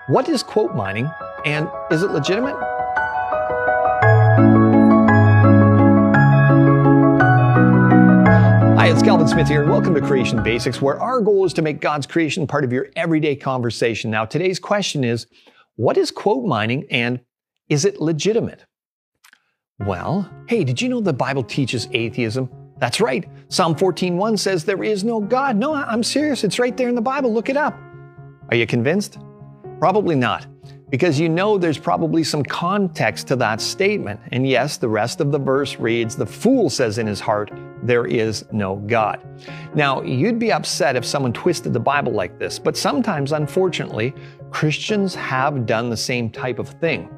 What is quote mining, and is it legitimate? Hi, it's Calvin Smith here, and welcome to Creation Basics, where our goal is to make God's creation part of your everyday conversation. Now, today's question is, what is quote mining, and is it legitimate? Well, hey, did you know the Bible teaches atheism? That's right. Psalm 14:1 says there is no God. No, I'm serious. It's right there in the Bible. Look it up. Are you convinced? Probably not, because you know there's probably some context to that statement. And yes, the rest of the verse reads, "The fool says in his heart, there is no God." Now, you'd be upset if someone twisted the Bible like this, but sometimes, unfortunately, Christians have done the same type of thing.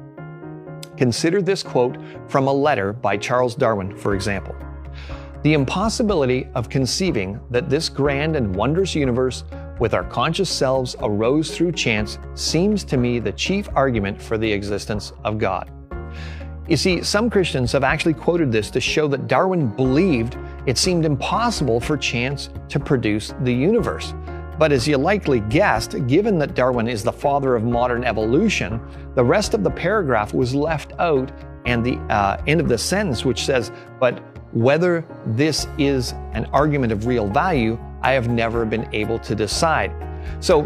Consider this quote from a letter by Charles Darwin, for example. "The impossibility of conceiving that this grand and wondrous universe with our conscious selves arose through chance seems to me the chief argument for the existence of God." You see, some Christians have actually quoted this to show that Darwin believed it seemed impossible for chance to produce the universe. But as you likely guessed, given that Darwin is the father of modern evolution, the rest of the paragraph was left out, and the end of the sentence, which says, "But whether this is an argument of real value, I have never been able to decide." So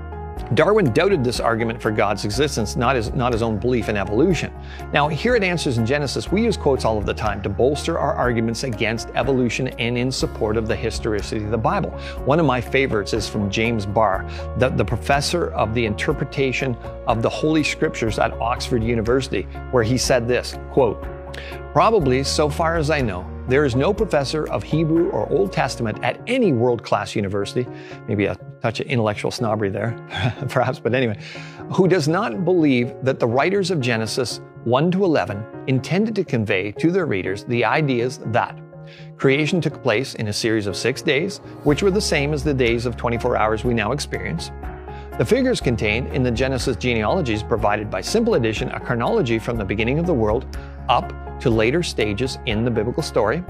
Darwin doubted this argument for God's existence, not his own belief in evolution. Now, here at Answers in Genesis, we use quotes all of the time to bolster our arguments against evolution and in support of the historicity of the Bible. One of my favorites is from James Barr, the professor of the interpretation of the Holy Scriptures at Oxford University, where he said this, quote, "Probably, so far as I know, there is no professor of Hebrew or Old Testament at any world-class university," maybe a touch of intellectual snobbery there, perhaps, but anyway, "who does not believe that the writers of Genesis 1 to 11 intended to convey to their readers the ideas that creation took place in a series of 6 days, which were the same as the days of 24 hours we now experience. The figures contained in the Genesis genealogies provided by simple addition a chronology from the beginning of the world up to later stages in the biblical story.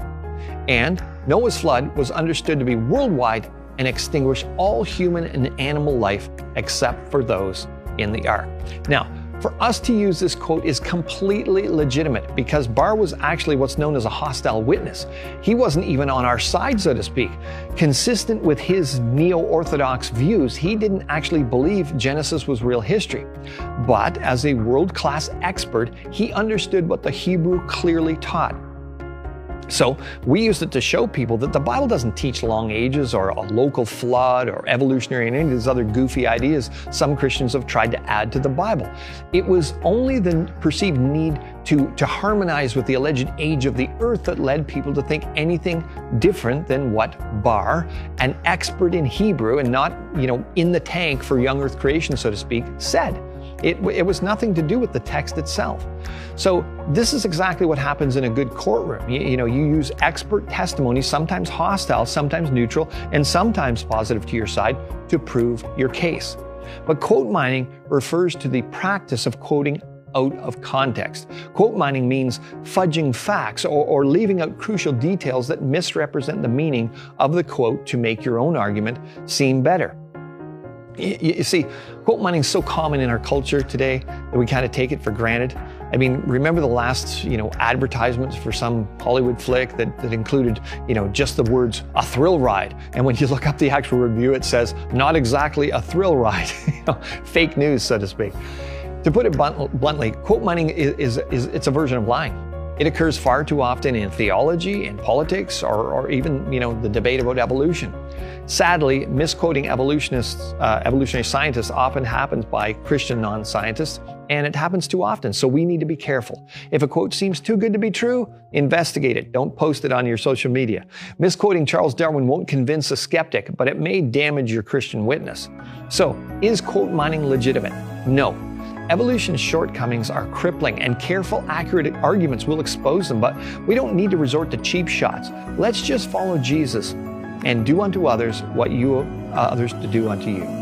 And Noah's flood was understood to be worldwide and extinguish all human and animal life except for those in the ark." Now, for us to use this quote is completely legitimate because Barr was actually what's known as a hostile witness. He wasn't even on our side, so to speak. Consistent with his neo-Orthodox views, he didn't actually believe Genesis was real history. But as a world-class expert, he understood what the Hebrew clearly taught. So we used it to show people that the Bible doesn't teach long ages or a local flood or evolutionary and any of these other goofy ideas some Christians have tried to add to the Bible. It was only the perceived need to harmonize with the alleged age of the earth that led people to think anything different than what Barr, an expert in Hebrew and not, in the tank for young earth creation, so to speak, said. It was nothing to do with the text itself. So this is exactly what happens in a good courtroom. You use expert testimony, sometimes hostile, sometimes neutral, and sometimes positive to your side to prove your case. But quote mining refers to the practice of quoting out of context. Quote mining means fudging facts or leaving out crucial details that misrepresent the meaning of the quote to make your own argument seem better. You see, quote mining is so common in our culture today that we kind of take it for granted. I mean, remember the last, advertisements for some Hollywood flick that included, just the words, "a thrill ride." And when you look up the actual review, it says, "not exactly a thrill ride." Fake news, so to speak. To put it bluntly, quote mining it's a version of lying. It occurs far too often in theology, in politics, or even, the debate about evolution. Sadly, misquoting evolutionary scientists often happens by Christian non-scientists, and it happens too often, so we need to be careful. If a quote seems too good to be true, investigate it. Don't post it on your social media. Misquoting Charles Darwin won't convince a skeptic, but it may damage your Christian witness. So, is quote mining legitimate? No. Evolution's shortcomings are crippling, and careful, accurate arguments will expose them, but we don't need to resort to cheap shots. Let's just follow Jesus and do unto others what you others to do unto you.